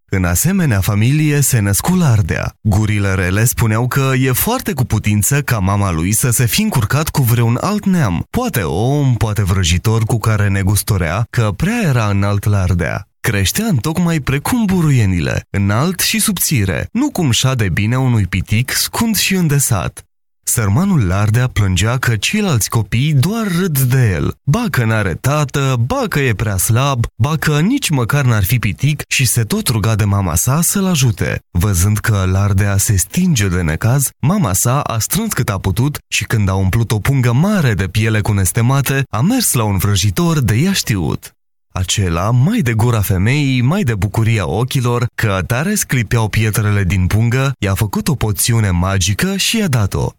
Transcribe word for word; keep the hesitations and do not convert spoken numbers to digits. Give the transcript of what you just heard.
În asemenea familie se născu Lardea. Gurile rele spuneau că e foarte cu putință ca mama lui să se fi încurcat cu vreun alt neam, poate om, poate vrăjitor cu care negustorea, că prea era înalt Lardea. Creștea întocmai precum buruienile, înalt și subțire, nu cum șade bine unui pitic scund și îndesat. Sărmanul Lardea plângea că ceilalți copii doar râd de el, ba că n-are tată, ba că e prea slab, ba că nici măcar n-ar fi pitic și se tot ruga de mama sa să-l ajute. Văzând că Lardea se stinge de necaz, mama sa a strâns cât a putut și când a umplut o pungă mare de piele cu nestemate, a mers la un vrăjitor de ea știut. Acela, mai de gura femeii, mai de bucuria ochilor, că tare sclipeau pietrele din pungă, i-a făcut o poțiune magică și i-a dat-o.